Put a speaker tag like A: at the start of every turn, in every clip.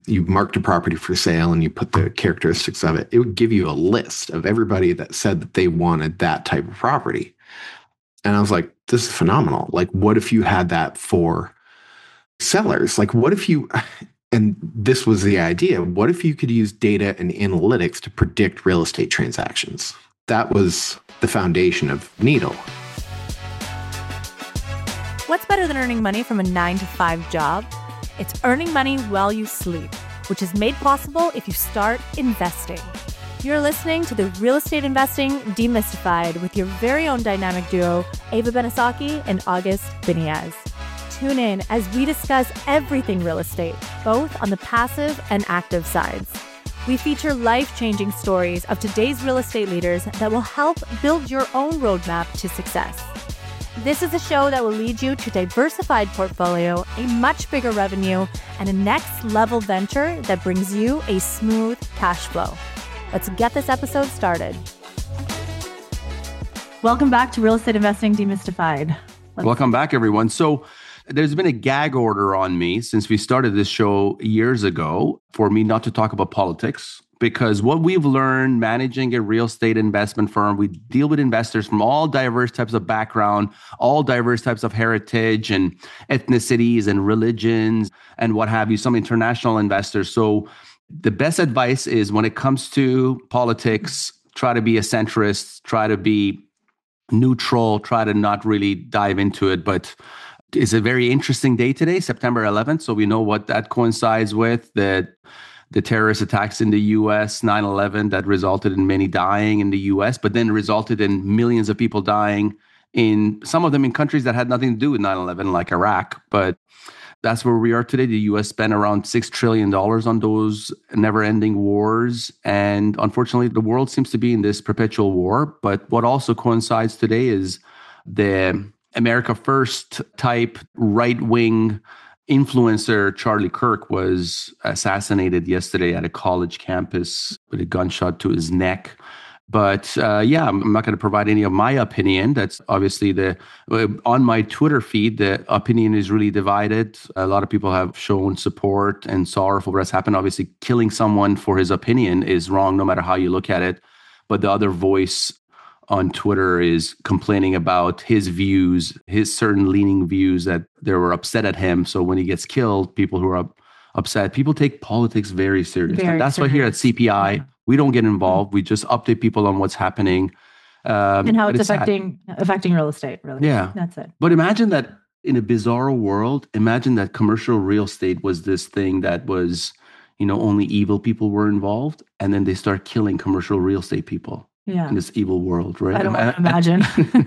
A: you marked a property for sale and you put the characteristics of it, it would give you a list of everybody that said that they wanted that type of property. And I was like, this is phenomenal. Like, what if you had that for sellers? Like, what if you, and this was the idea, what if you could use data and analytics to predict real estate transactions? That was the foundation of Needle.
B: What's better than earning money from a 9-to-5 job? It's earning money while you sleep, which is made possible if you start investing. You're listening to the Real Estate Investing Demystified with your very own dynamic duo, Ava Benisaki and August Biniaz. Tune in as we discuss everything real estate, both on the passive and active sides. We feature life-changing stories of today's real estate leaders that will help build your own roadmap to success. This is a show that will lead you to a diversified portfolio, a much bigger revenue, and a next-level venture that brings you a smooth cash flow. Let's get this episode started. Welcome back to Real Estate Investing Demystified.
C: Welcome back, everyone. So there's been a gag order on me since we started this show years ago for me not to talk about politics, because what we've learned managing a real estate investment firm, we deal with investors from all diverse types of background, all diverse types of heritage and ethnicities and religions and what have you, some international investors. So the best advice is when it comes to politics, try to be a centrist, try to be neutral, try to not really dive into it. But it's a very interesting day today, September 11th. So we know what that coincides with, the terrorist attacks in the US, 9/11, that resulted in many dying in the US, but then resulted in millions of people dying in some of them in countries that had nothing to do with 9/11, like Iraq. But that's where we are today. The US spent around $6 trillion on those never-ending wars. And unfortunately, the world seems to be in this perpetual war. But what also coincides today is the America First type right-wing influencer Charlie Kirk was assassinated yesterday at a college campus with a gunshot to his neck. But I'm not going to provide any of my opinion. That's obviously on my Twitter feed, the opinion is really divided. A lot of people have shown support and sorrow for what's happened. Obviously, killing someone for his opinion is wrong, no matter how you look at it. But the other voice on Twitter is complaining about his views, his certain leaning views, that they were upset at him. So when he gets killed, people who are upset, people take politics very seriously. That's why here at CPI, we don't get involved. We just update people on what's happening.
B: And how it's affecting real estate, really.
C: Yeah.
B: That's it.
C: But imagine that in a bizarre world, imagine that commercial real estate was this thing that was, only evil people were involved. And then they start killing commercial real estate people.
B: Yeah.
C: In this evil world, right?
B: I don't want to imagine.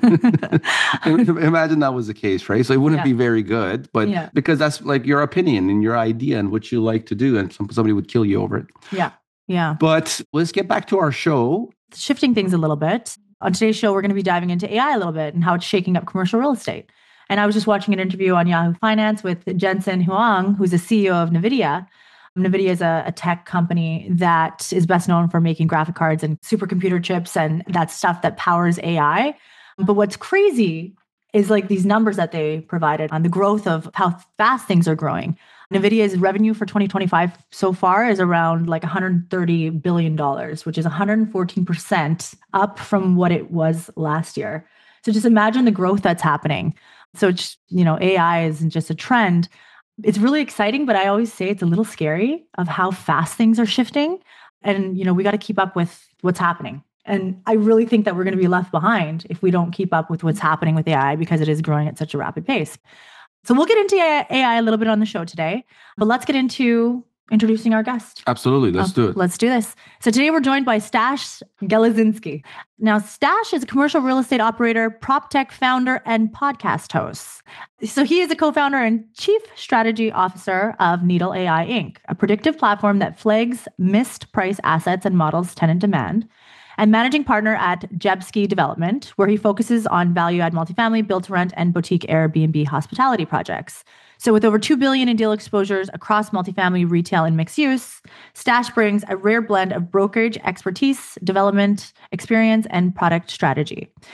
C: Imagine that was the case, right? So it wouldn't be very good, but because that's like your opinion and your idea and what you like to do, and somebody would kill you over it.
B: Yeah. Yeah.
C: But let's get back to our show.
B: Shifting things a little bit. On today's show, we're going to be diving into AI a little bit and how it's shaking up commercial real estate. And I was just watching an interview on Yahoo Finance with Jensen Huang, who's the CEO of NVIDIA. NVIDIA is a tech company that is best known for making graphic cards and supercomputer chips and that stuff that powers AI. But what's crazy is like these numbers that they provided on the growth of how fast things are growing. NVIDIA's revenue for 2025 so far is around like $130 billion, which is 114% up from what it was last year. So just imagine the growth that's happening. So it's, AI isn't just a trend. It's really exciting, but I always say it's a little scary of how fast things are shifting. And, we got to keep up with what's happening. And I really think that we're going to be left behind if we don't keep up with what's happening with AI because it is growing at such a rapid pace. So we'll get into AI a little bit on the show today, but let's get into introducing our guest.
C: Absolutely. Let's do it.
B: Let's do this. So today we're joined by Stash Gelezinski. Now, Stash is a commercial real estate operator, prop tech founder, and podcast host. So he is a co-founder and chief strategy officer of Needle AI Inc., a predictive platform that flags missed price assets and models tenant demand, and managing partner at Jebski Development, where he focuses on value-add multifamily, build-to-rent, and boutique Airbnb hospitality projects. So with over $2 billion in deal exposures across multifamily, retail, and mixed use, Stash brings a rare blend of brokerage expertise, development experience, and product strategy.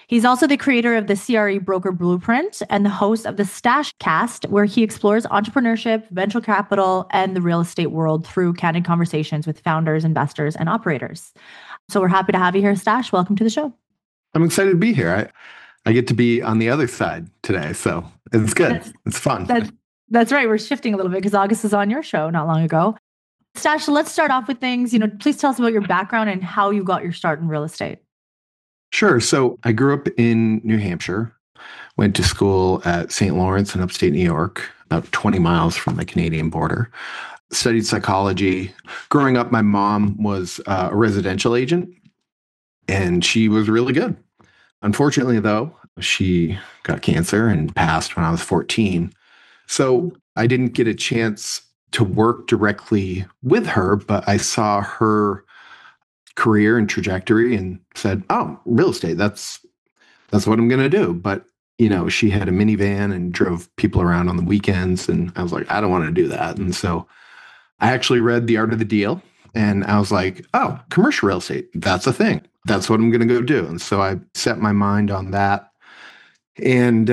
B: He's also the creator of the CRE Broker Blueprint and the host of the Stash Cast, where he explores entrepreneurship, venture capital, and the real estate world through candid conversations with founders, investors, and operators. So we're happy to have you here, Stash. Welcome to the show.
A: I'm excited to be here. I get to be on the other side today, so it's good. It's fun.
B: That's right. We're shifting a little bit because August was on your show not long ago. Stash, let's start off with things. Please tell us about your background and how you got your start in real estate.
A: Sure. So I grew up in New Hampshire, went to school at St. Lawrence in upstate New York, about 20 miles from the Canadian border. Studied psychology. Growing up, my mom was a residential agent, and she was really good. Unfortunately, though, she got cancer and passed when I was 14. So I didn't get a chance to work directly with her, but I saw her career and trajectory and said, oh, real estate, that's what I'm going to do. But, she had a minivan and drove people around on the weekends. And I was like, I don't want to do that. And so I actually read The Art of the Deal and I was like, oh, commercial real estate, that's a thing. That's what I'm going to go do. And so I set my mind on that. And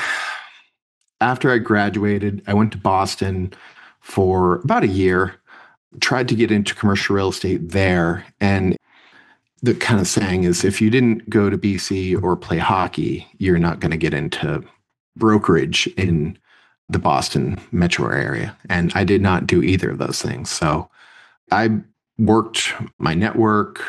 A: after I graduated, I went to Boston for about a year, tried to get into commercial real estate there. And the kind of saying is, if you didn't go to BC or play hockey, you're not going to get into brokerage in the Boston metro area. And I did not do either of those things. So I worked my network,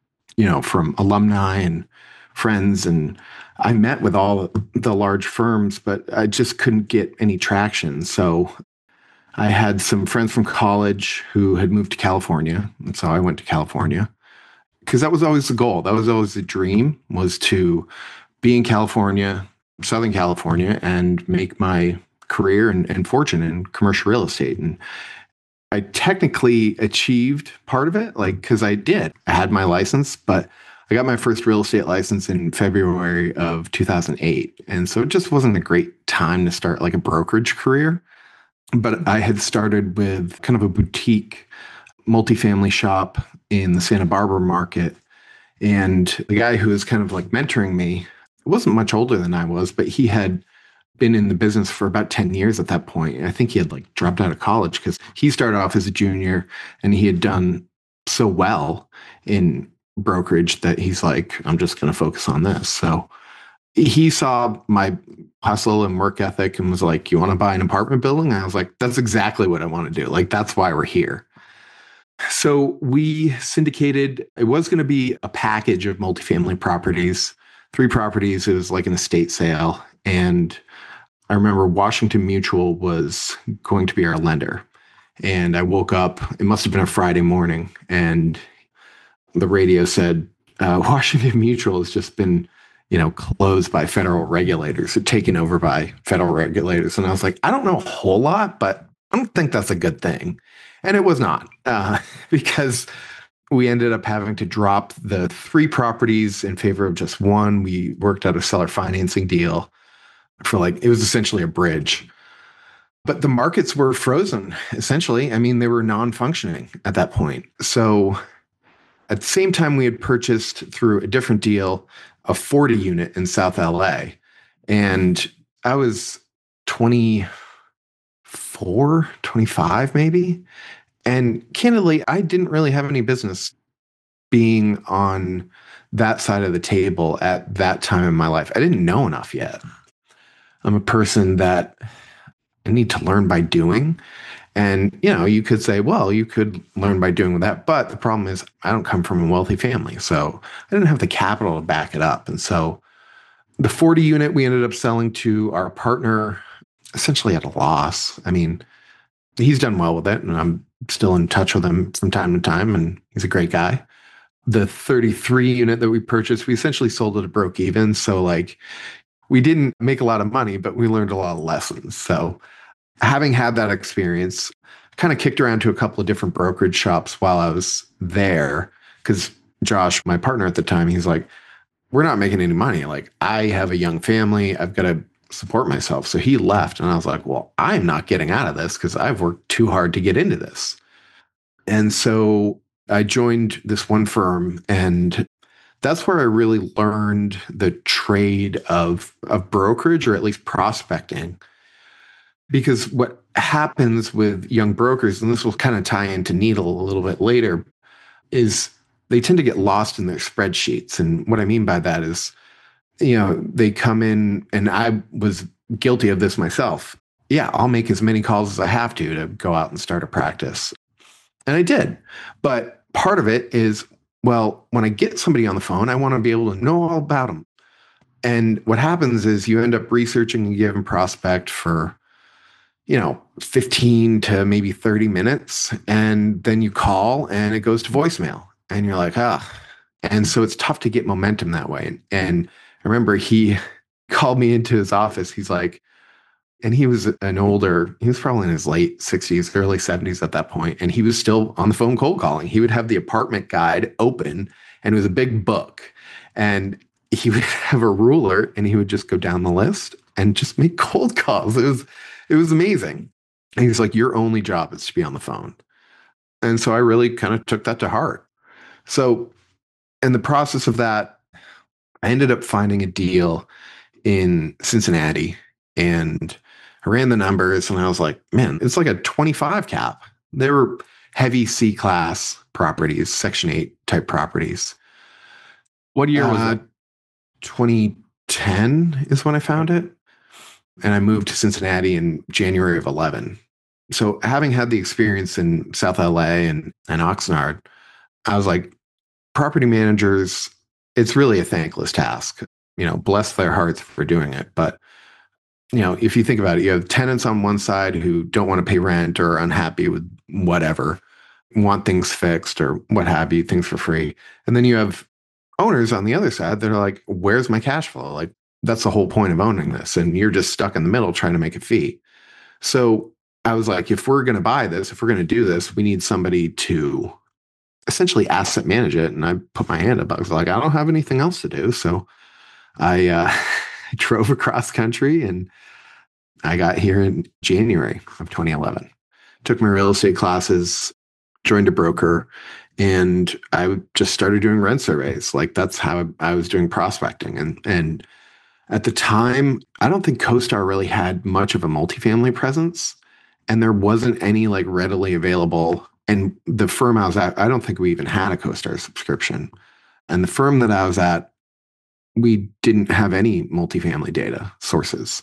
A: from alumni and friends. And I met with all the large firms, but I just couldn't get any traction. So I had some friends from college who had moved to California. And so I went to California because that was always the goal. That was always the dream, was to be in California, Southern California, and make my career and fortune in commercial real estate. And I technically achieved part of it, because I had my license, but I got my first real estate license in February of 2008. And so it just wasn't a great time to start a brokerage career. But I had started with kind of a boutique multifamily shop in the Santa Barbara market. And the guy who was kind of mentoring me wasn't much older than I was, but he had been in the business for about 10 years at that point. I think he had dropped out of college because he started off as a junior and he had done so well in brokerage that he's like, I'm just going to focus on this. So he saw my hustle and work ethic and was like, you want to buy an apartment building? And I was like, that's exactly what I want to do. That's why we're here. So we syndicated, it was going to be a package of multifamily properties, 3 properties. It was like an estate sale. And I remember Washington Mutual was going to be our lender. And I woke up, it must have been a Friday morning, and the radio said, Washington Mutual has just been, closed by federal regulators, taken over by federal regulators. And I was like, I don't know a whole lot, but I don't think that's a good thing. And it was not, because we ended up having to drop the 3 properties in favor of just one. We worked out a seller financing deal for it was essentially a bridge. But the markets were frozen, essentially. I mean, they were non-functioning at that point. So at the same time, we had purchased through a different deal a 40 unit in South LA. And I was 24, 25 maybe. And candidly, I didn't really have any business being on that side of the table at that time in my life. I didn't know enough yet. I'm a person that I need to learn by doing. And, you could say, well, you could learn by doing that. But the problem is I don't come from a wealthy family. So I didn't have the capital to back it up. And so the 40 unit we ended up selling to our partner essentially at a loss. I mean, he's done well with it, and I'm still in touch with him from time to time, and he's a great guy. The 33 unit that we purchased, we essentially sold it at broke even. So we didn't make a lot of money, but we learned a lot of lessons. So having had that experience, I kind of kicked around to a couple of different brokerage shops while I was there, because Josh, my partner at the time, he's like, we're not making any money. I have a young family. I've got to support myself. So he left, and I was like, well, I'm not getting out of this because I've worked too hard to get into this. And so I joined this one firm, and that's where I really learned the trade of brokerage, or at least prospecting. Because what happens with young brokers, and this will kind of tie into Needle a little bit later, is they tend to get lost in their spreadsheets. And what I mean by that is, they come in, and I was guilty of this myself. Yeah, I'll make as many calls as I have to go out and start a practice. And I did. But part of it is, well, when I get somebody on the phone, I want to be able to know all about them. And what happens is you end up researching a given prospect for 15 to maybe 30 minutes. And then you call and it goes to voicemail. And you're like, And so it's tough to get momentum that way. And I remember he called me into his office. He's like, and he was he was probably in his late 60s, early 70s at that point. And he was still on the phone cold calling. He would have the apartment guide open, and it was a big book. And he would have a ruler, and he would just go down the list and just make cold calls. It was amazing. And he was like, your only job is to be on the phone. And so I really kind of took that to heart. So in the process of that, I ended up finding a deal in Cincinnati, and I ran the numbers, and I was like, man, it's like a 25 cap. They were heavy C-class properties, Section 8 type properties.
C: What year was it?
A: 2010 is when I found it. And I moved to Cincinnati in January of 11. So having had the experience in South LA and Oxnard, I was like, property managers, it's really a thankless task. Bless their hearts for doing it. But, if you think about it, you have tenants on one side who don't want to pay rent or are unhappy with whatever, want things fixed or what have you, things for free. And then you have owners on the other side that are like, where's my cash flow? Like, that's the whole point of owning this. And you're just stuck in the middle trying to make a fee. So I was like, if we're going to buy this, if we're going to do this, we need somebody to essentially asset manage it. And I put my hand up. I was like, I don't have anything else to do. So I drove across country, and I got here in January of 2011. Took my real estate classes, joined a broker, and I just started doing rent surveys. Like, that's how I was doing prospecting. And at the time, I don't think CoStar really had much of a multifamily presence, and there wasn't any like readily available. And the firm I was at, I don't think we even had a CoStar subscription. And the firm that I was at, we didn't have any multifamily data sources.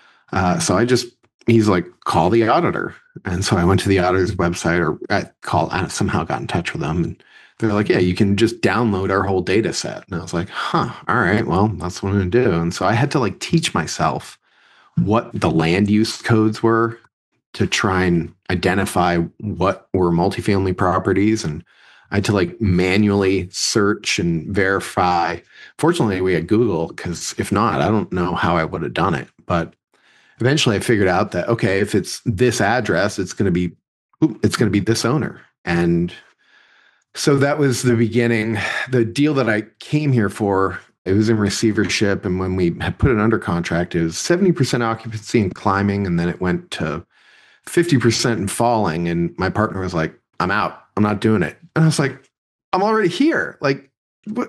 A: So he's like, call the auditor. And so I went to the auditor's website, or I somehow got in touch with them, and they're like, yeah, you can just download our whole data set. And I was like, all right, well, that's what I'm going to do. And so I had to like teach myself what the land use codes were to try and identify what were multifamily properties. And I had to like manually search and verify. Fortunately, we had Google, because if not, I don't know how I would have done it. But eventually I figured out that, okay, if it's this address, it's going to be this owner. And so that was the beginning. The deal that I came here for, it was in receivership. And when we had put it under contract, it was 70% occupancy and climbing. And then it went to 50% and falling. And my partner was like, I'm out. I'm not doing it. And I was like, I'm already here. Like, what?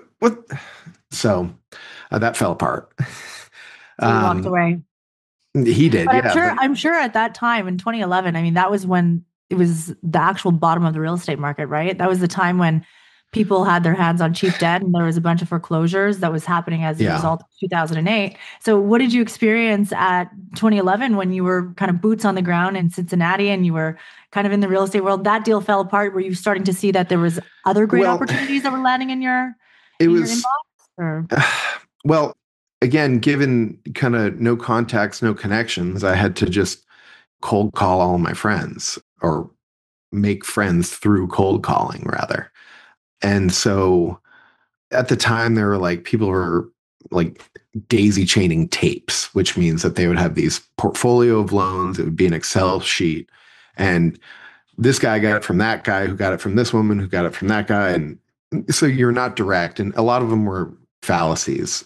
A: So that fell apart.
B: So he walked away.
A: He did.
B: But
A: yeah.
B: I'm sure at that time in 2011, I mean, that was when it was the actual bottom of the real estate market, right? That was the time when people had their hands on cheap debt, and there was a bunch of foreclosures that was happening as a result of 2008. So what did you experience at 2011 when you were kind of boots on the ground in Cincinnati and you were kind of in the real estate world? That deal fell apart. Were you starting to see that there was other great opportunities that were landing in your inbox? Or?
A: Well, again, given kind of no contacts, no connections, I had to just cold call all my friends, or make friends through cold calling rather. And so at the time, there were like, people were like daisy chaining tapes, which means that they would have these portfolio of loans. It would be an Excel sheet. And this guy got it from that guy, who got it from this woman, who got it from that guy. And so you're not direct. And a lot of them were fallacies.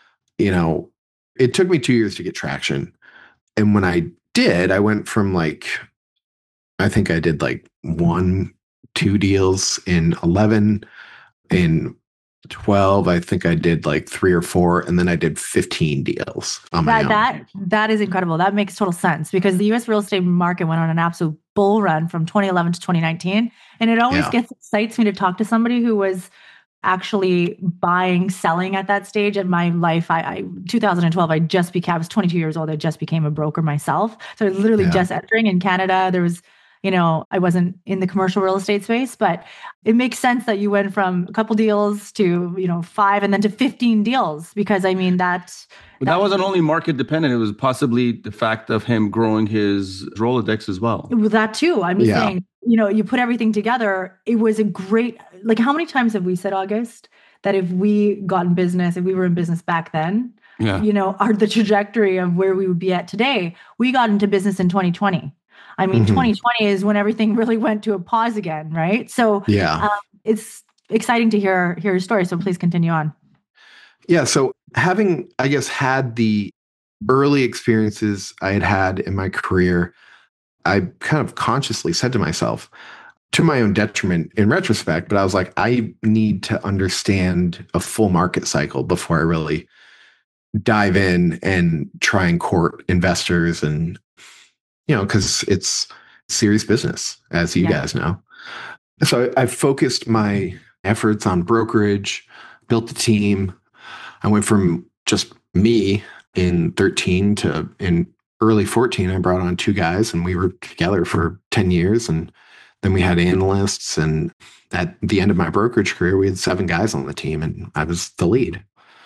A: It took me 2 years to get traction. And when I did, I went from I think I did 1-2 deals in 11. In 12, I think I did like 3 or 4, and then I did 15 deals on my own.
B: That is incredible. That makes total sense because the US real estate market went on an absolute bull run from 2011 to 2019. And it always excites me to talk to somebody who was actually buying, selling at that stage in my life. I 2012, I was 22 years old. I just became a broker myself. So I was literally just entering in Canada. There was, I wasn't in the commercial real estate space, but it makes sense that you went from a couple deals to, 5 and then to 15 deals, because I mean, that
C: wasn't only market dependent. It was possibly the fact of him growing his Rolodex as well.
B: That too. I'm just saying, you put everything together. It was a great, like, how many times have we said, August, that if we got in business, if we were in business back then, the trajectory of where we would be at today, we got into business in 2020. I mean, 2020 is when everything really went to a pause again, right? So it's exciting to hear your story. So please continue on.
A: Yeah. So having, I guess, had the early experiences I had in my career, I kind of consciously said to myself, to my own detriment in retrospect, but I was like, I need to understand a full market cycle before I really dive in and try and court investors and because it's serious business, as you guys know. So I focused my efforts on brokerage, built the team. I went from just me in 13 to in early 14, I brought on 2 guys and we were together for 10 years. And then we had analysts. And at the end of my brokerage career, we had 7 guys on the team and I was the lead.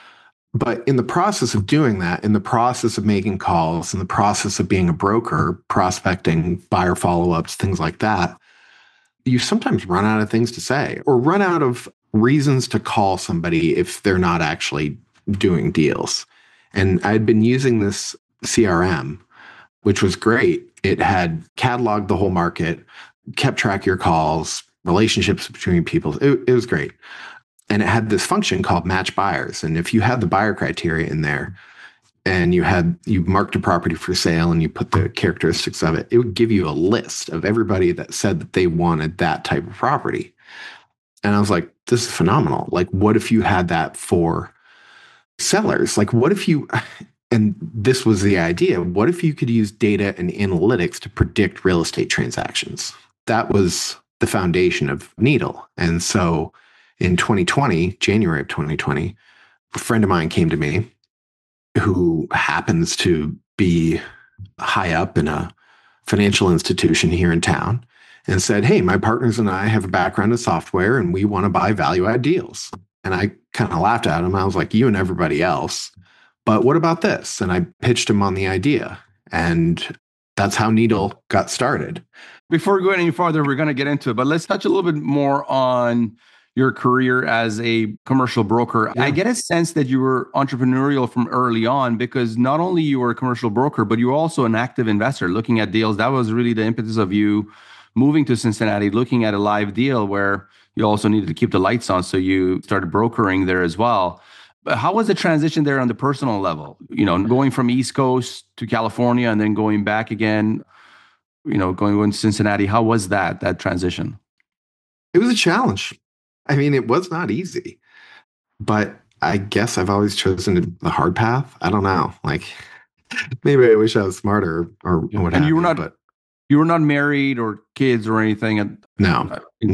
A: But in the process of doing that, in the process of making calls, in the process of being a broker, prospecting, buyer follow-ups, things like that, you sometimes run out of things to say or run out of reasons to call somebody if they're not actually doing deals. And I'd been using this CRM, which was great. It had cataloged the whole market, kept track of your calls, relationships between people. It was great. And it had this function called match buyers. And if you had the buyer criteria in there and you marked a property for sale and you put the characteristics of it, it would give you a list of everybody that said that they wanted that type of property. And I was like, this is phenomenal. Like, what if you had that for sellers? Like, what if you, and this was the idea, what if you could use data and analytics to predict real estate transactions? That was the foundation of Needle. And so in 2020, January of 2020, a friend of mine came to me who happens to be high up in a financial institution here in town and said, hey, my partners and I have a background in software and we want to buy value-add deals. And I kind of laughed at him. I was like, you and everybody else. But what about this? And I pitched him on the idea. And that's how Needle got started.
C: Before we go any farther, we're going to get into it, but let's touch a little bit more on your career as a commercial broker. Yeah. I get a sense that you were entrepreneurial from early on because not only you were a commercial broker, but you were also an active investor looking at deals. That was really the impetus of you moving to Cincinnati, looking at a live deal where you also needed to keep the lights on. So you started brokering there as well. But how was the transition there on the personal level? Going from East Coast to California and then going back again, going to Cincinnati. How was that transition?
A: It was a challenge. I mean, it was not easy, but I guess I've always chosen the hard path. I don't know. Like, maybe I wish I was smarter or what have you.
C: You were not married or kids or anything.
A: No.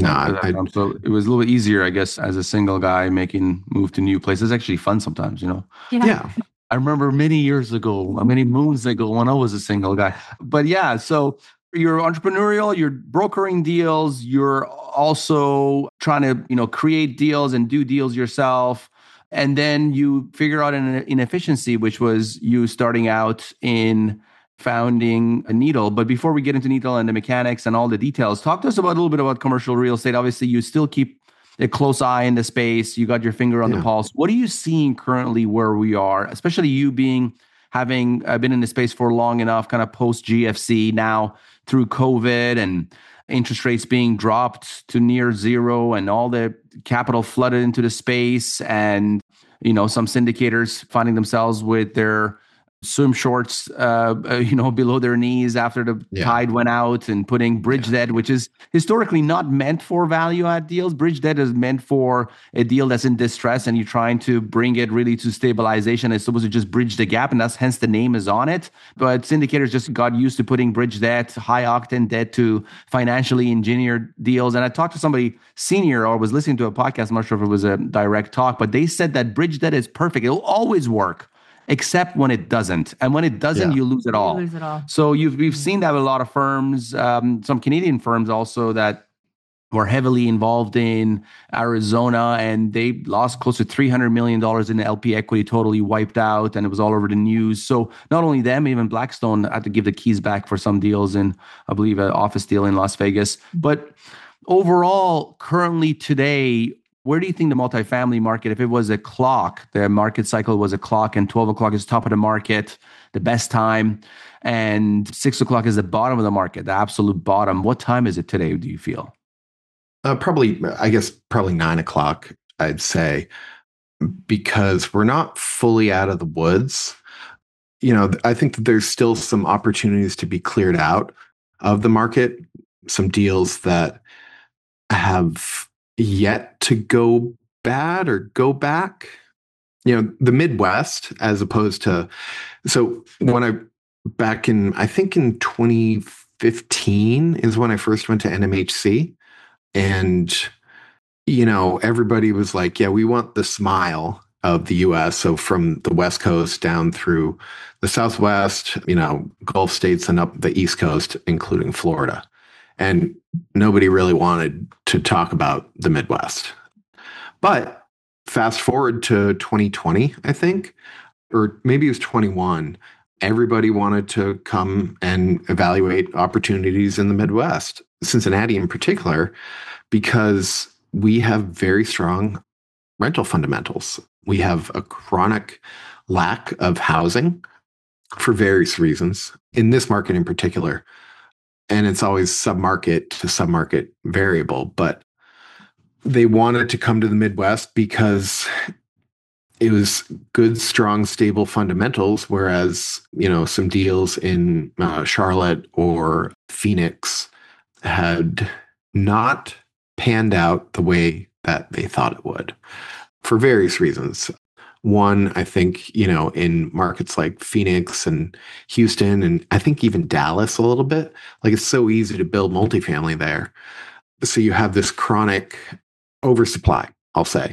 C: So it was a little bit easier, I guess, as a single guy making move to new places. It's actually fun sometimes,
A: Yeah.
C: I remember many moons ago when I was a single guy. But yeah, so you're entrepreneurial, you're brokering deals, you're also trying to, create deals and do deals yourself. And then you figure out an inefficiency, which was you starting out in founding a Needle. But before we get into Needle and the mechanics and all the details, talk to us about a little bit about commercial real estate. Obviously, you still keep a close eye in the space. You got your finger on the pulse. What are you seeing currently where we are, especially you having been in the space for long enough, kind of post GFC now through COVID and interest rates being dropped to near zero and all the capital flooded into the space and, some syndicators finding themselves with their swim shorts, below their knees after the tide went out, and putting bridge debt, which is historically not meant for value add deals. Bridge debt is meant for a deal that's in distress, and you're trying to bring it really to stabilization. It's supposed to just bridge the gap, and that's hence the name is on it. But syndicators just got used to putting bridge debt, high octane debt to financially engineered deals. And I talked to somebody senior, or was listening to a podcast, I'm not sure if it was a direct talk, but they said that bridge debt is perfect. It'll always work, except when it doesn't. And when it doesn't, you lose it all.
B: You lose it all.
C: So we've seen that with a lot of firms, some Canadian firms also that were heavily involved in Arizona, and they lost close to $300 million in LP equity, totally wiped out, and it was all over the news. So not only them, even Blackstone had to give the keys back for some deals in, I believe, an office deal in Las Vegas. But overall, currently today, where do you think the multifamily market, if it was a clock, the market cycle was a clock, and 12 o'clock is top of the market, the best time, and 6 o'clock is the bottom of the market, the absolute bottom? What time is it today, do you feel?
A: Probably 9 o'clock, I'd say, because we're not fully out of the woods. I think that there's still some opportunities to be cleared out of the market, some deals that have yet to go bad or go back. The Midwest, as opposed to, so back in, I think in 2015 is when I first went to NMHC. And, everybody was like, yeah, we want the smile of the US. So from the West Coast down through the Southwest, Gulf states, and up the East Coast, including Florida. And nobody really wanted to talk about the Midwest. But fast forward to 2020, I think, or maybe it was 21, everybody wanted to come and evaluate opportunities in the Midwest, Cincinnati in particular, because we have very strong rental fundamentals. We have a chronic lack of housing for various reasons in this market in particular. And it's always submarket to submarket variable, but they wanted to come to the Midwest because it was good, strong, stable fundamentals. Whereas, some deals in Charlotte or Phoenix had not panned out the way that they thought it would for various reasons. One, I think, in markets like Phoenix and Houston, and I think even Dallas a little bit, like it's so easy to build multifamily there. So you have this chronic oversupply, I'll say.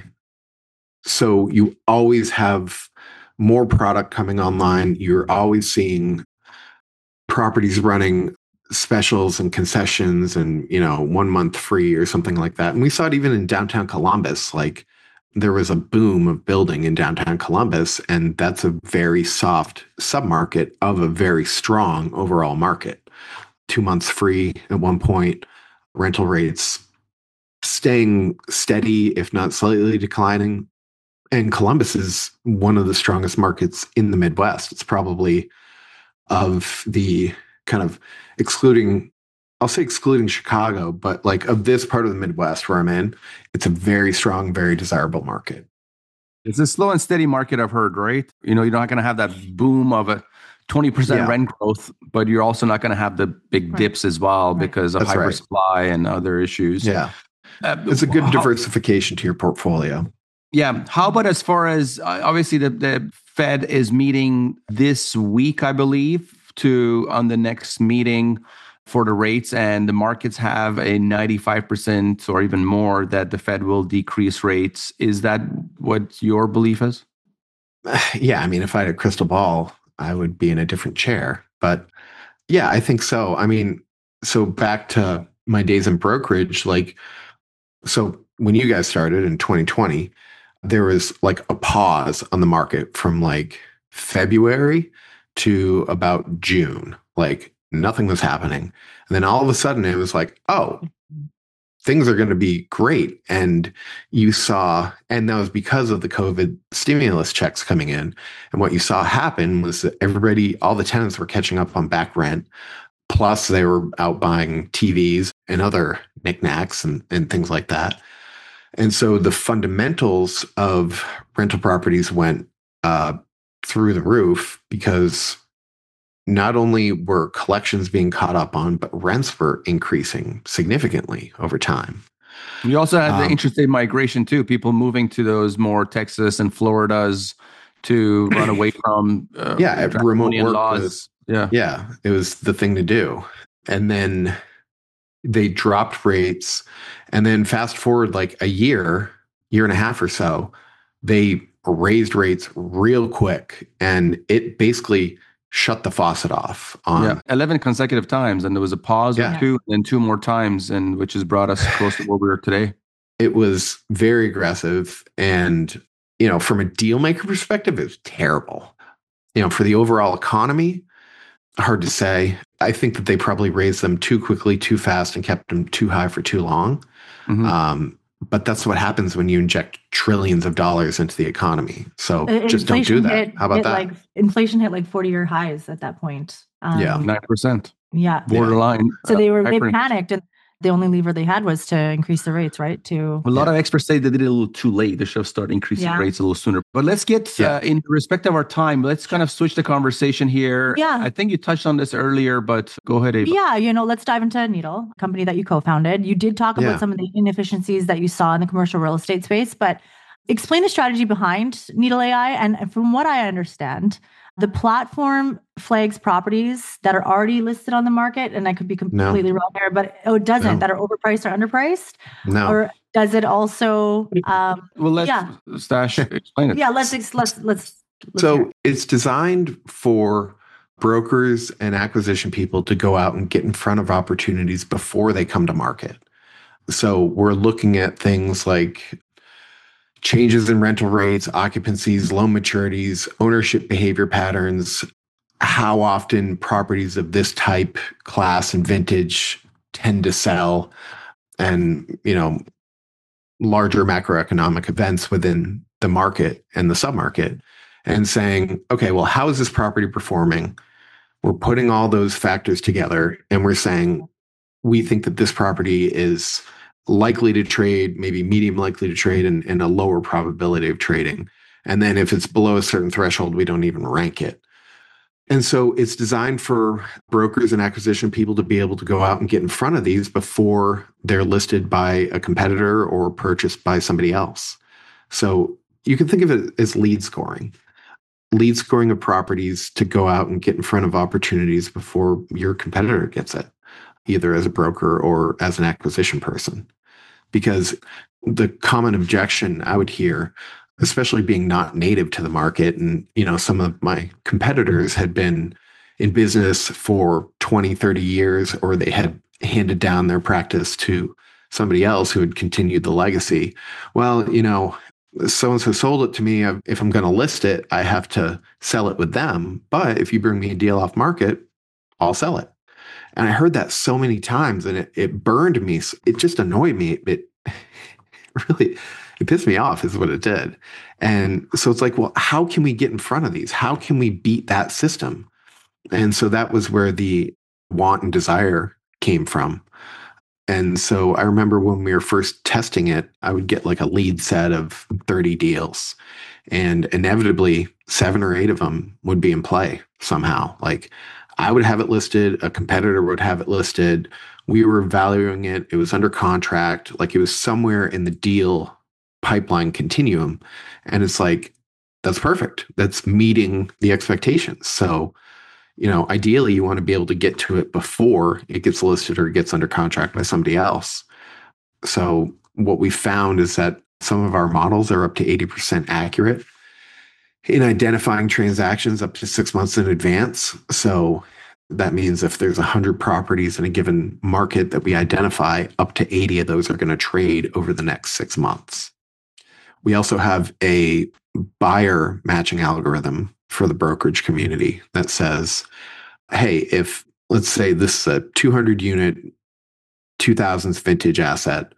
A: So you always have more product coming online. You're always seeing properties running specials and concessions and, 1 month free or something like that. And we saw it even in downtown Columbus. Like there was a boom of building in downtown Columbus, and that's a very soft submarket of a very strong overall market. 2 months free at one point, rental rates staying steady, if not slightly declining. And Columbus is one of the strongest markets in the Midwest. It's probably, of the kind of excluding Chicago, but like of this part of the Midwest where I'm in, it's a very strong, very desirable market.
C: It's a slow and steady market, I've heard, right? You're not going to have that boom of a 20% rent growth, but you're also not going to have the big dips as well because of hypersupply and other issues.
A: Yeah. It's a good diversification to your portfolio.
C: Yeah. How about as far as, obviously the Fed is meeting this week, I believe, on the next meeting for the rates, and the markets have a 95% or even more that the Fed will decrease rates. Is that what your belief is?
A: Yeah. I mean, if I had a crystal ball, I would be in a different chair. But yeah, I think so. I mean, so back to my days in brokerage, so when you guys started in 2020, there was like a pause on the market from like February to about June. Like nothing was happening. And then all of a sudden it was like, oh, things are going to be great. And you saw, and that was because of the COVID stimulus checks coming in. And what you saw happen was that all the tenants were catching up on back rent. Plus they were out buying TVs and other knickknacks and things like that. And so the fundamentals of rental properties went 3 through the roof because not only were collections being caught up on, but rents were increasing significantly over time.
C: You also had the interstate migration too, people moving to those more Texas and Floridas to run away from
A: remote work
C: laws.
A: It was the thing to do. And then they dropped rates, and then fast forward like a year and a half or so, they raised rates real quick, and it basically shut the faucet off on
C: 11 consecutive times, and there was a pause or two, and then 2 more times, and which has brought us close to where we are today.
A: It was very aggressive, and from a deal maker perspective, it was terrible. For the overall economy, hard to say. I think that they probably raised them too quickly, too fast, and kept them too high for too long. But that's what happens when you inject trillions of dollars into the economy. So just don't do that. How about that?
B: Inflation hit like 40-year highs at that point.
C: 9%.
B: Yeah.
C: Borderline.
B: So they panicked, and the only lever they had was to increase the rates, right? A
C: lot of experts say they did it a little too late. They should have started increasing rates a little sooner. But let's get, in respect of our time, let's kind of switch the conversation here.
B: Yeah.
C: I think you touched on this earlier, but go ahead, Ava.
B: Yeah, let's dive into Needle, a company that you co-founded. You did talk about some of the inefficiencies that you saw in the commercial real estate space, but explain the strategy behind Needle AI. And from what I understand, the platform flags properties that are already listed on the market, and I could be completely wrong here, but it doesn't, that are overpriced or underpriced?
A: No.
B: Or does it also...
C: Stash explain it.
B: Yeah, let's
A: So it's designed for brokers and acquisition people to go out and get in front of opportunities before they come to market. So we're looking at things like changes in rental rates, occupancies, loan maturities, ownership behavior patterns, how often properties of this type, class, and vintage tend to sell, and, larger macroeconomic events within the market and the submarket, and saying, okay, well, how is this property performing? We're putting all those factors together, and we're saying, we think that this property is likely to trade, maybe medium likely to trade, and a lower probability of trading. And then if it's below a certain threshold, we don't even rank it. And so it's designed for brokers and acquisition people to be able to go out and get in front of these before they're listed by a competitor or purchased by somebody else. So you can think of it as lead scoring of properties to go out and get in front of opportunities before your competitor gets it, either as a broker or as an acquisition person. Because the common objection I would hear, especially being not native to the market, and some of my competitors had been in business for 20, 30 years, or they had handed down their practice to somebody else who had continued the legacy. Well, so-and-so sold it to me. If I'm going to list it, I have to sell it with them. But if you bring me a deal off market, I'll sell it. And I heard that so many times, and it burned me. It just annoyed me. It pissed me off is what it did. And so it's like, well, how can we get in front of these? How can we beat that system? And so that was where the want and desire came from. And so I remember when we were first testing it, I would get like a lead set of 30 deals, and inevitably 7 or 8 of them would be in play somehow. Like, I would have it listed, a competitor would have it listed, we were valuing it, it was under contract, like it was somewhere in the deal pipeline continuum. And it's like, that's perfect. That's meeting the expectations. So, ideally you want to be able to get to it before it gets listed or gets under contract by somebody else. So what we found is that some of our models are up to 80% accurate in identifying transactions up to 6 months in advance. So that means if there's 100 properties in a given market that we identify, up to 80 of those are going to trade over the next 6 months. We also have a buyer matching algorithm for the brokerage community that says, hey, if let's say this is a 200 unit 2000s vintage asset,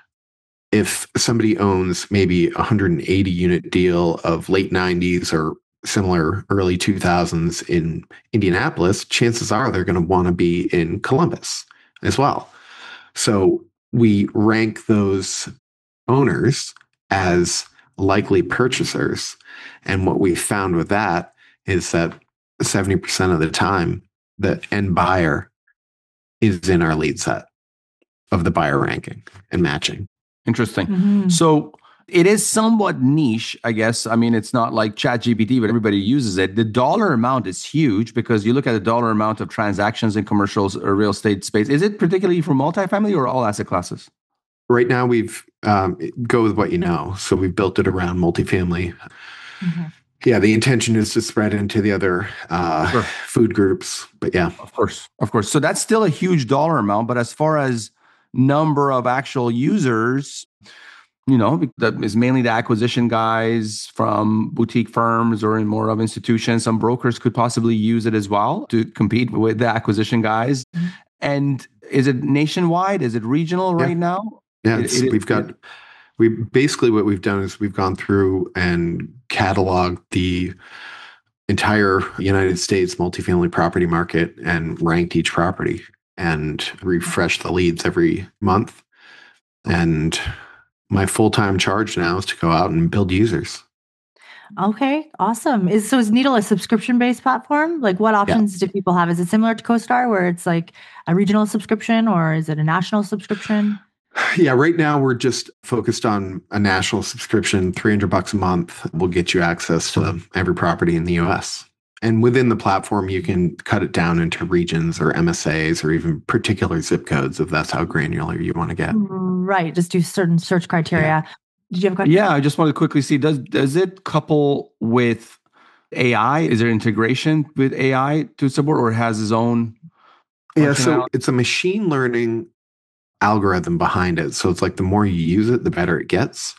A: if somebody owns maybe a 180 unit deal of late 90s or similar early 2000s in Indianapolis, chances are they're going to want to be in Columbus as well. So we rank those owners as likely purchasers. And what we found with that is that 70% of the time, the end buyer is in our lead set of the buyer ranking and matching.
C: Interesting.
B: Mhm.
C: So it is somewhat niche, I guess. I mean, it's not like ChatGPT, but everybody uses it. The dollar amount is huge because you look at the dollar amount of transactions in commercials or real estate space. Is it particularly for multifamily or all asset classes?
A: Right now, we've go with what you know. So we've built it around multifamily.
B: Mhm.
A: Yeah, the intention is to spread into the other
C: Sure.
A: food groups. But yeah,
C: Of course. Of course. So that's still a huge dollar amount. But as far as number of actual users, that is mainly the acquisition guys from boutique firms or in more of institutions. Some brokers could possibly use it as well to compete with the acquisition guys.
B: Mhm.
C: And is it nationwide? Is it regional
A: yeah,
C: right now?
A: yeah.
C: It
A: We've got we basically what we've done is we've gone through and cataloged the entire United States multifamily property market and ranked each property and refreshed the leads every month. And my full-time charge now is to go out and build users.
B: Okay, awesome. Is Needle a subscription-based platform? Like what options do people have? Is it similar to CoStar where it's like a regional subscription or is it a national subscription?
A: Yeah, right now we're just focused on a national subscription, $300 a month will get you access to every property in the US. And within the platform, you can cut it down into regions or MSAs or even particular zip codes if that's how granular you want to get.
B: Right, just do certain search criteria. Did you have a question?
C: Yeah, I just want to quickly see, does it couple with AI? Is there integration with AI to support or it has its own
A: Yeah, so
C: functionality?
A: it's a machine learning algorithm behind it. So it's like the more you use it, the better it gets.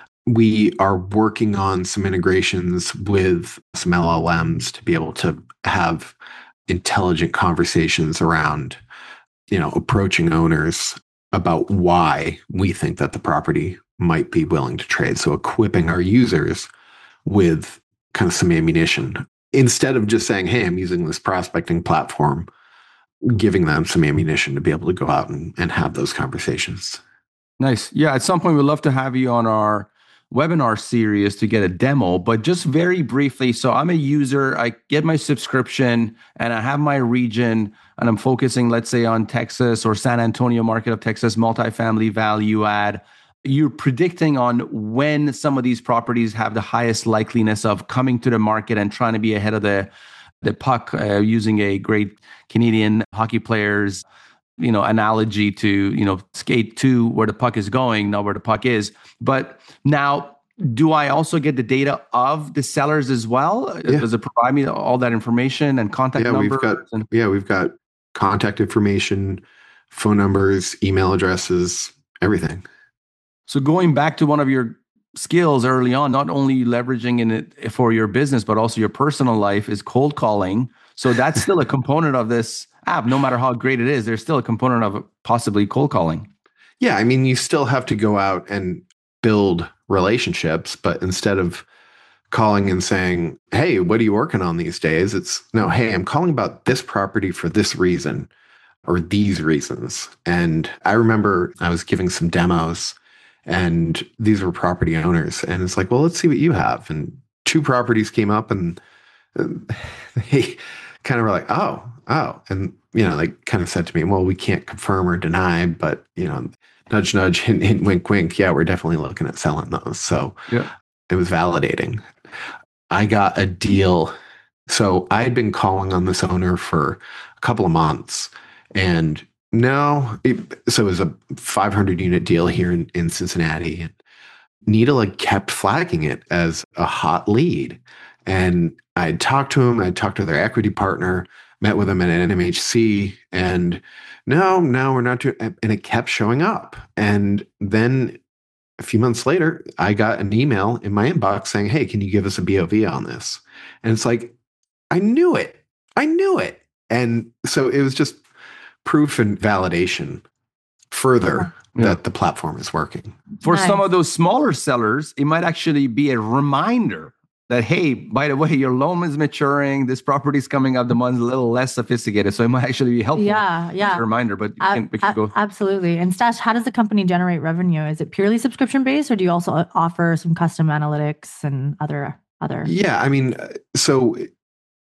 A: We are working on some integrations with some LLMs to be able to have intelligent conversations around, approaching owners about why we think that the property might be willing to trade. So equipping our users with kind of some ammunition instead of just saying, hey, I'm using this prospecting platform, giving them some ammunition to be able to go out and have those conversations.
C: Nice. Yeah, at some point we'd love to have you on our webinar series to get a demo, but just very briefly. So I'm a user, I get my subscription and I have my region and I'm focusing, let's say, on Texas or San Antonio market of Texas, multifamily value add. You're predicting on when some of these properties have the highest likeliness of coming to the market and trying to be ahead of the puck, using a great Canadian hockey player's analogy to skate to where the puck is going, not where the puck is. But now, do I also get the data of the sellers as well?
A: Yeah.
C: Does it provide me all that information and contact numbers?
A: We've got contact information, phone numbers, email addresses, everything.
C: So going back to one of your skills early on, not only leveraging in it for your business, but also your personal life is cold calling. So that's still a component of this app. No matter how great it is, there's still a component of possibly cold calling.
A: Yeah, I mean, you still have to go out and build relationships, but instead of calling and saying, hey, what are you working on these days? It's no, hey, I'm calling about this property for this reason or these reasons. And I remember I was giving some demos and these were property owners. And it's like, well, let's see what you have. And two properties came up and they kind of were like, oh. And, they kind of said to me, well, we can't confirm or deny, but, nudge, nudge, hint, hint, wink, wink. Yeah, we're definitely looking at selling those. So It was validating. I got a deal. So I had been calling on this owner for a couple of months and so it was a 500 unit deal here in Cincinnati. And Needle kept flagging it as a hot lead. And I talked to him, I talked to their equity partner, met with them at NMHC, and no, we're not doing it. And it kept showing up. And then a few months later, I got an email in my inbox saying, hey, can you give us a BOV on this? And it's like, I knew it. And so it was just proof and validation further that the platform is working.
C: For some of those smaller sellers, it might actually be a reminder that, hey, by the way, your loan is maturing. This property is coming up. The month's a little less sophisticated. So it might actually be helpful.
B: Yeah.
C: As a reminder, but we can go.
B: Absolutely. And Stash, how does the company generate revenue? Is it purely subscription based or do you also offer some custom analytics and other?
A: Yeah. I mean, so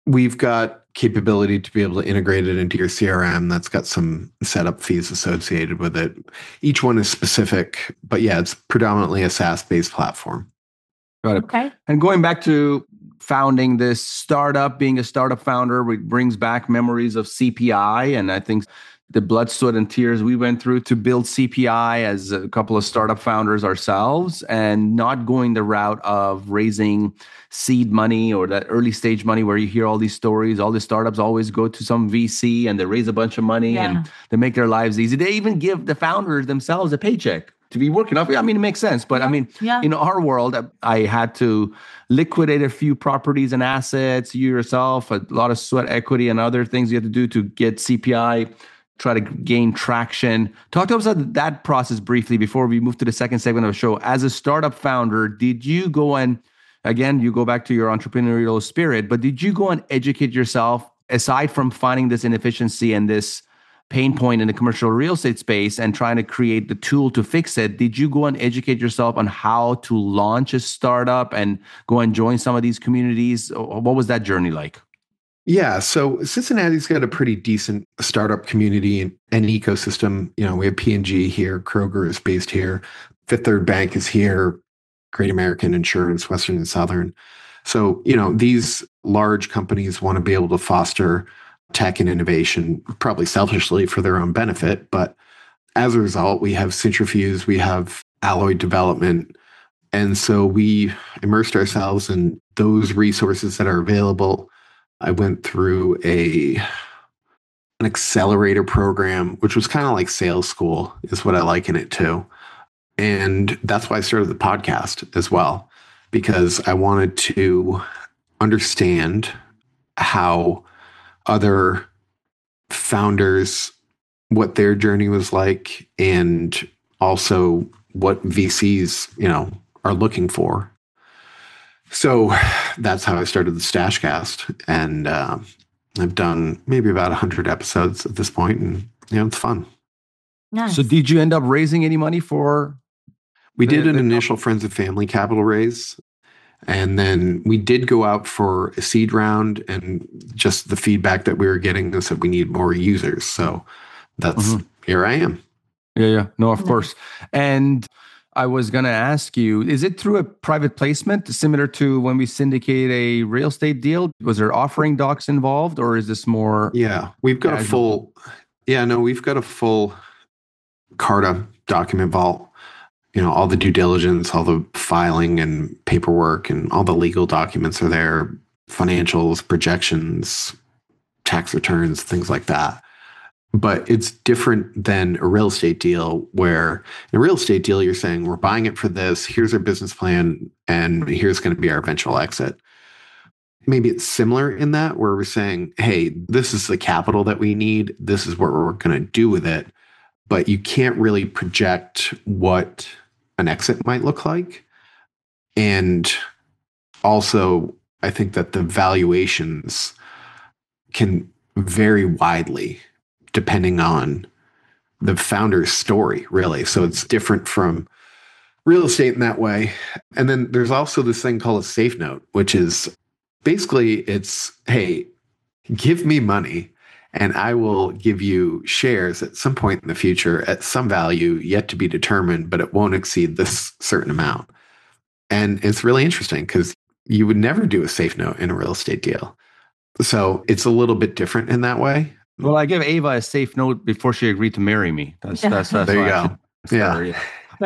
A: We've got capability to be able to integrate it into your CRM. That's got some setup fees associated with it. Each one is specific, but yeah, it's predominantly a SaaS-based platform.
C: Got it.
B: Okay.
C: And going back to founding this startup, being a startup founder, it brings back memories of CPI. And I think the blood, sweat, and tears we went through to build CPI as a couple of startup founders ourselves, and not going the route of raising seed money or that early stage money where you hear all these stories. All the startups always go to some VC and they raise a bunch of money and they make their lives easy. They even give the founders themselves a paycheck to be working off. I mean, it makes sense. But I mean, in our world, I had to liquidate a few properties and assets, you yourself, a lot of sweat equity and other things you had to do to get CPI, try to gain traction. Talk to us about that process briefly before we move to the second segment of the show. As a startup founder, did you go and, again, you go back to your entrepreneurial spirit, but did you go and educate yourself aside from finding this inefficiency and this pain point in the commercial real estate space and trying to create the tool to fix it? Did you go and educate yourself on how to launch a startup and go and join some of these communities? What was that journey like?
A: Yeah, so Cincinnati's got a pretty decent startup community and ecosystem. You know, we have P&G here, Kroger is based here, Fifth Third Bank is here, Great American Insurance, Western and Southern. So, you know, these large companies want to be able to foster tech and innovation, probably selfishly for their own benefit. But as a result, we have Centrifuge, we have Alloy Development. And so we immersed ourselves in those resources that are available. I went through an accelerator program, which was kind of like sales school, is what I liken it to. And that's why I started the podcast as well, because I wanted to understand how other founders, what their journey was like, and also what VCs, you know, are looking for. So that's how I started the Stashcast, and I've done maybe about 100 episodes at this point, and you know, it's fun.
B: Nice.
C: So did you end up raising any money for?
A: We did an initial friends and family capital raise, and then we did go out for a seed round, and just the feedback that we were getting is that we need more users. So that's here I am.
C: Yeah. No, of course. And I was going to ask you, is it through a private placement similar to when we syndicate a real estate deal? Was there offering docs involved, or is this more?
A: Yeah, we've got we've got a full Carta document vault. You know, all the due diligence, all the filing and paperwork and all the legal documents are there, financials, projections, tax returns, things like that. But it's different than a real estate deal, where in a real estate deal, you're saying, we're buying it for this, here's our business plan, and here's going to be our eventual exit. Maybe it's similar in that, where we're saying, hey, this is the capital that we need, this is what we're going to do with it. But you can't really project what an exit might look like. And also, I think that the valuations can vary widely depending on the founder's story, really. So it's different from real estate in that way. And then there's also this thing called a safe note, which is basically it's, hey, give me money and I will give you shares at some point in the future at some value yet to be determined, but it won't exceed this certain amount. And it's really interesting because you would never do a safe note in a real estate deal. So it's a little bit different in that way.
C: Well, I gave Ava a safe note before she agreed to marry me. That's
A: there you go. Yeah.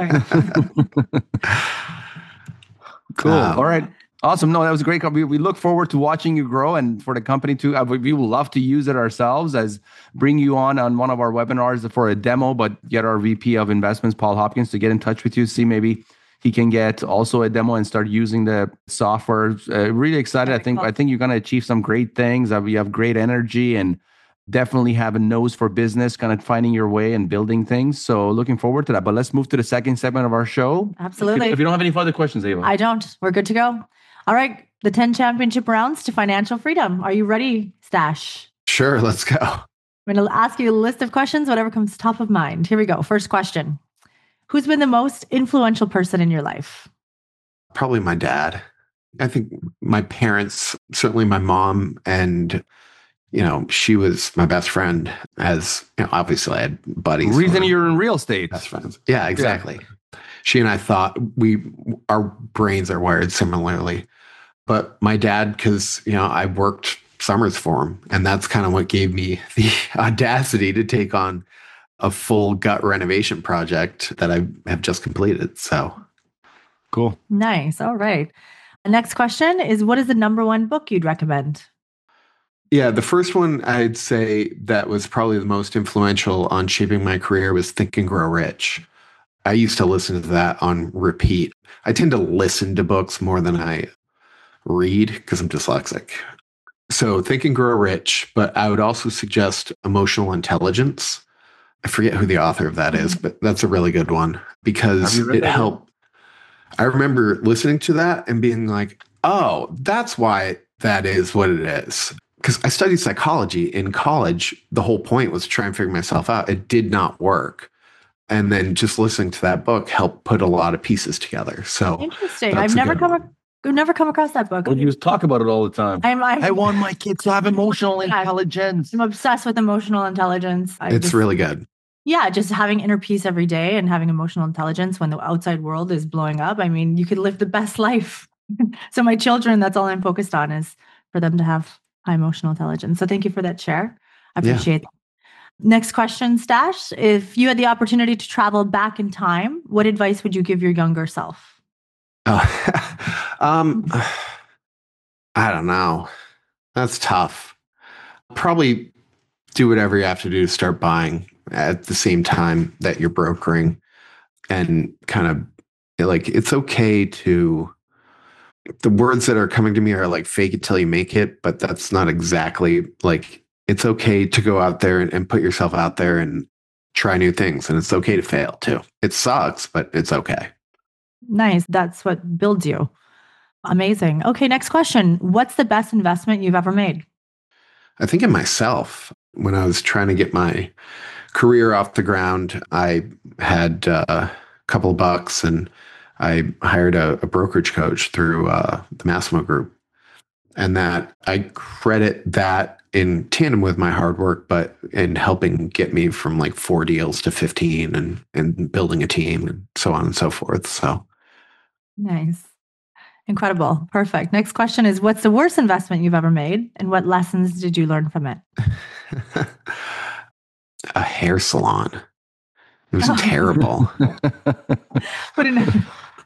C: Cool. All right. Awesome. No, that was a great. We look forward to watching you grow, and for the company too. We will love to use it ourselves, as bring you on one of our webinars for a demo, but get our VP of investments, Paul Hopkins, to get in touch with you, see maybe he can get also a demo and start using the software. Really excited. I think you're going to achieve some great things. You have great energy and definitely have a nose for business, kind of finding your way and building things. So looking forward to that. But let's move to the second segment of our show.
B: Absolutely.
C: If you don't have any further questions, Ava.
B: I don't. We're good to go. All right. The 10 championship rounds to financial freedom. Are you ready, Stash?
A: Sure. Let's go.
B: I'm going to ask you a list of questions, whatever comes top of mind. Here we go. First question. Who's been the most influential person in your life?
A: Probably my dad. I think my parents, certainly my mom, and she was my best friend. As obviously I had buddies.
C: Reason you're in real estate.
A: Best friends. Yeah, exactly. Yeah. She and I thought our brains are wired similarly. But my dad, because I worked summers for him, and that's kind of what gave me the audacity to take on a full gut renovation project that I have just completed. So
C: cool.
B: Nice. All right. Next question is, what is the number one book you'd recommend?
A: Yeah, the first one I'd say that was probably the most influential on shaping my career was Think and Grow Rich. I used to listen to that on repeat. I tend to listen to books more than I read because I'm dyslexic. So Think and Grow Rich, but I would also suggest Emotional Intelligence. I forget who the author of that is, but that's a really good one because it helped. I remember listening to that and being like, oh, that's why that is what it is. Because I studied psychology in college. The whole point was to try and figure myself out. It did not work. And then just listening to that book helped put a lot of pieces together. So
B: interesting. I've never come across that book.
C: Well, you talk about it all the time. I want my kids to have emotional intelligence.
B: I'm obsessed with emotional intelligence.
A: It's really good.
B: Yeah, just having inner peace every day and having emotional intelligence when the outside world is blowing up. I mean, you could live the best life. So my children, that's all I'm focused on is for them to have high emotional intelligence. So thank you for that share. I appreciate that. Next question, Stash. If you had the opportunity to travel back in time, what advice would you give your younger self?
A: I don't know. That's tough. Probably do whatever you have to do to start buying at the same time that you're brokering, and kind of like, it's okay to, the words that are coming to me are like fake it till you make it, but that's not exactly like, it's okay to go out there and put yourself out there and try new things. And it's okay to fail too. It sucks, but it's okay.
B: Nice. That's what builds you. Amazing. Okay. Next question. What's the best investment you've ever made?
A: I think in myself. When I was trying to get my career off the ground, I had a couple of bucks and I hired a brokerage coach through the Massimo Group. And that I credit that in tandem with my hard work, but in helping get me from like 4 deals to 15 and building a team and so on and so forth. So
B: nice. Incredible. Perfect. Next question is, what's the worst investment you've ever made and what lessons did you learn from it?
A: A hair salon. It was terrible.
B: It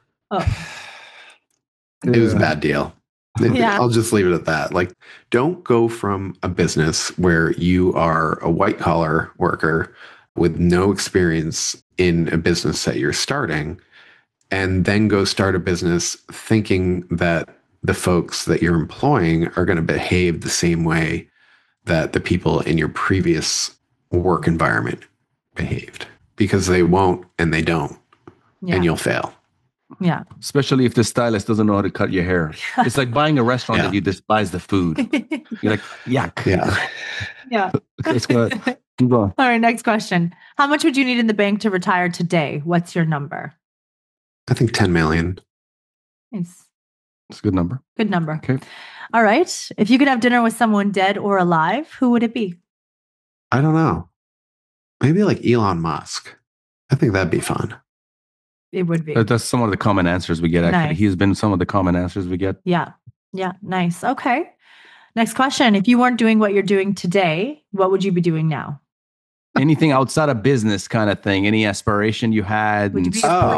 A: was a bad deal. Yeah. I'll just leave it at that. Like, don't go from a business where you are a white collar worker with no experience in a business that you're starting, and then go start a business thinking that the folks that you're employing are going to behave the same way that the people in your previous work environment behaved, because they won't and they don't, and you'll fail.
B: Yeah.
C: Especially if the stylist doesn't know how to cut your hair. It's like buying a restaurant that you despise the food. You're like, yuck.
A: Yeah.
B: Yeah.
C: Let's go. Keep on.
B: All right. Next question. How much would you need in the bank to retire today? What's your number?
A: I think 10 million.
B: Nice.
C: It's a good number.
B: Good number.
C: Okay.
B: All right. If you could have dinner with someone dead or alive, who would it be?
A: I don't know. Maybe like Elon Musk. I think that'd be fun.
B: It would be.
C: That's some of the common answers we get, actually. Nice. He's been some of the common answers we get.
B: Yeah. Yeah. Nice. Okay. Next question. If you weren't doing what you're doing today, what would you be doing now?
C: Anything outside of business kind of thing? Any aspiration you had?
B: Would you be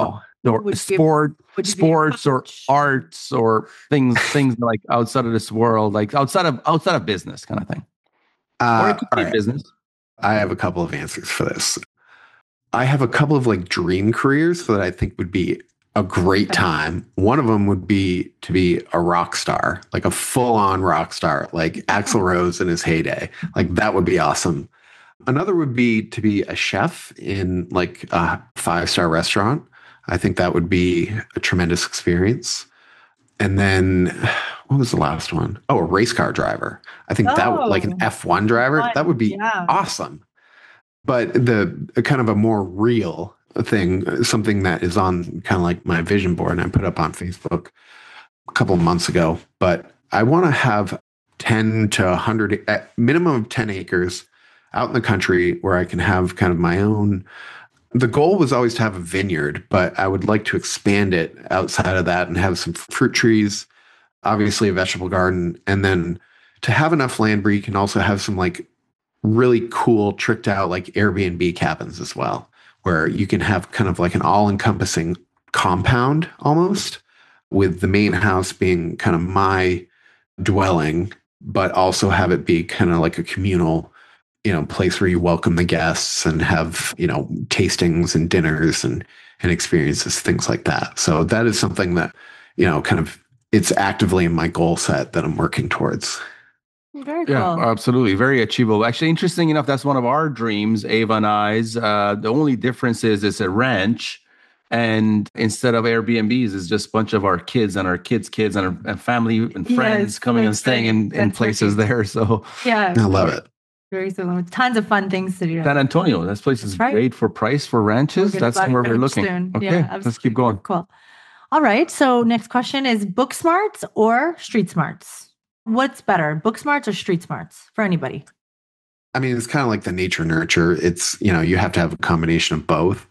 C: sports or arts or things like outside of this world, like outside of business kind of thing? Or it could be business.
A: I have a couple of answers for this. I have a couple of like dream careers that I think would be a great time. One of them would be to be a rock star, like a full-on rock star, like Axl Rose in his heyday. Like that would be awesome. Another would be to be a chef in like a 5-star restaurant. I think that would be a tremendous experience. And then what was the last one? Oh, a race car driver. I think that would, like an F1 driver, that would be awesome. But the kind of a more real thing, something that is on kind of like my vision board and I put up on Facebook, a couple of months ago, but I want to have 10 to 100, at minimum of 10 acres out in the country where I can have kind of my own. The goal was always to have a vineyard, but I would like to expand it outside of that and have some fruit trees, obviously a vegetable garden, and then to have enough land where you can also have some like really cool tricked out like Airbnb cabins as well, where you can have kind of like an all-encompassing compound almost, with the main house being kind of my dwelling, but also have it be kind of like a communal, place where you welcome the guests and have, tastings and dinners and experiences, things like that. So that is something that, kind of it's actively in my goal set that I'm working towards.
B: Very cool.
C: Yeah, absolutely. Very achievable. Actually, interesting enough, that's one of our dreams, Ava and I's. The only difference is it's a ranch. And instead of Airbnbs, it's just a bunch of our kids and our kids' kids and our family and friends coming and staying in places there. So
B: yeah,
A: I love it.
B: Very similar. Tons of fun things to do.
C: San Antonio, this place is great for price for ranches. That's where we're looking.
B: Soon.
C: Okay,
B: yeah,
C: let's keep going.
B: Cool. All right. So next question is book smarts or street smarts? What's better, book smarts or street smarts for anybody?
A: I mean, it's kind of like the nature nurture. It's, you have to have a combination of both.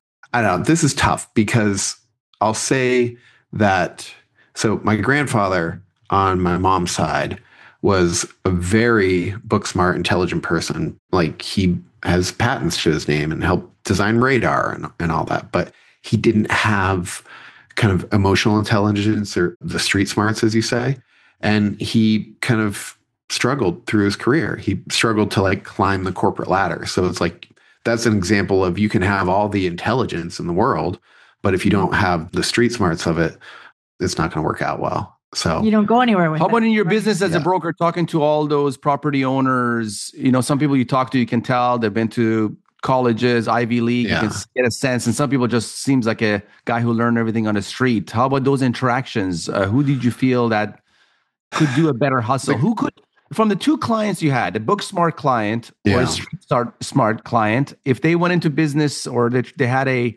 A: I don't know. This is tough because I'll say that. So my grandfather on my mom's side was a very book smart, intelligent person. Like he has patents to his name and helped design radar and all that. But he didn't have kind of emotional intelligence or the street smarts, as you say. And he kind of struggled through his career. He struggled to like climb the corporate ladder. So it's like, that's an example of you can have all the intelligence in the world, but if you don't have the street smarts of it, it's not going to work out well. So
B: you don't go anywhere with it.
C: How about in your business as a broker, talking to all those property owners? Some people you talk to, you can tell they've been to colleges, Ivy League, you can get a sense. And some people just seems like a guy who learned everything on the street. How about those interactions? Who did you feel that could do a better hustle? Who could, from the two clients you had, a book smart client or a street smart client, if they went into business or they had a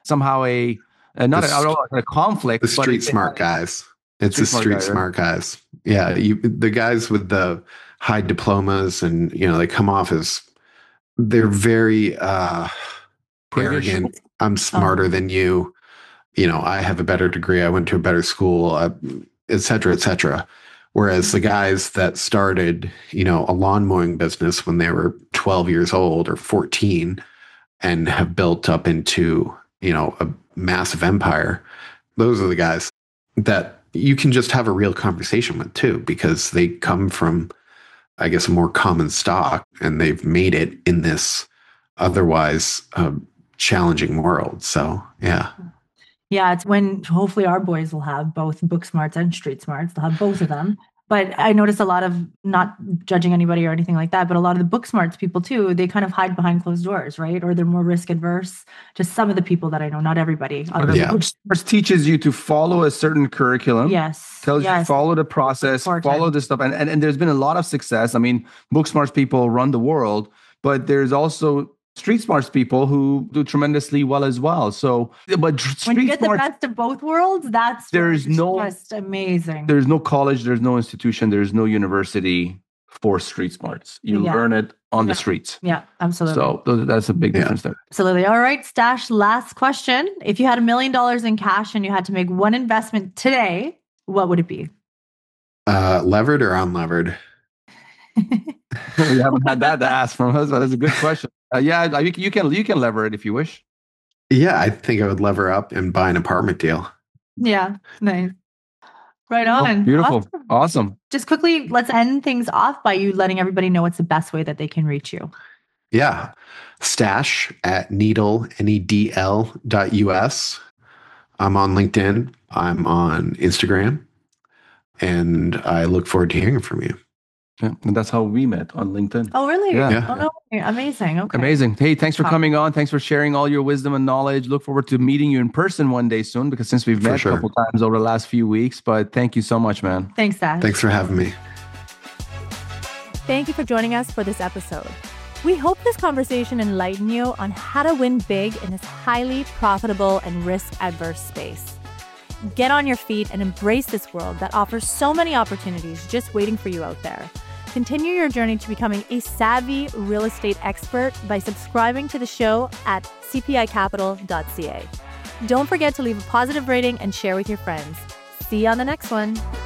C: conflict,
A: the street smart guys. It's the street smart guys. Yeah, the guys with the high diplomas and they come off as they're very arrogant. I'm smarter than you. I have a better degree. I went to a better school, et cetera, et cetera. Whereas the guys that started, a lawn mowing business when they were 12 years old or 14 and have built up into, a massive empire, those are the guys that you can just have a real conversation with too, because they come from, I guess, a more common stock and they've made it in this otherwise challenging world. So, yeah.
B: Yeah, it's when hopefully our boys will have both book smarts and street smarts. They'll have both of them. But I notice a lot of, not judging anybody or anything like that, but a lot of the book smarts people too, they kind of hide behind closed doors, right? Or they're more risk adverse. Just some of the people that I know, not everybody.
C: Book smarts teaches you to follow a certain curriculum.
B: Yes.
C: Tells you follow the process, follow this stuff. And there's been a lot of success. I mean, book smarts people run the world, but there's also street smarts people who do tremendously well as well. So, but
B: when you get the best of both worlds, there's just amazing.
C: There's no college, there's no institution, there's no university for street smarts. You learn it on the streets.
B: Yeah, absolutely.
C: So that's a big difference there.
B: Absolutely. All right, Stash, last question. If you had $1 million in cash and you had to make one investment today, what would it be?
A: Levered or unlevered?
C: We haven't had that to ask from us, but that's a good question. You can lever it if you wish.
A: Yeah, I think I would lever up and buy an apartment deal.
B: Yeah, nice. Right on.
C: Beautiful. Awesome.
B: Just quickly, let's end things off by you letting everybody know what's the best way that they can reach you.
A: Yeah. Stash at needle.us. I'm on LinkedIn. I'm on Instagram. And I look forward to hearing from you.
C: Yeah, and that's how we met, on LinkedIn.
B: Oh, really?
C: Yeah.
B: Oh, no. Amazing. Okay.
C: Amazing. Hey, thanks for coming on. Thanks for sharing all your wisdom and knowledge. Look forward to meeting you in person one day soon, because since we've met a couple times over the last few weeks, but thank you so much, man.
B: Thanks, Stash.
A: Thanks for having me.
D: Thank you for joining us for this episode. We hope this conversation enlightened you on how to win big in this highly profitable and risk-averse space. Get on your feet and embrace this world that offers so many opportunities just waiting for you out there. Continue your journey to becoming a savvy real estate expert by subscribing to the show at cpicapital.ca. Don't forget to leave a positive rating and share with your friends. See you on the next one.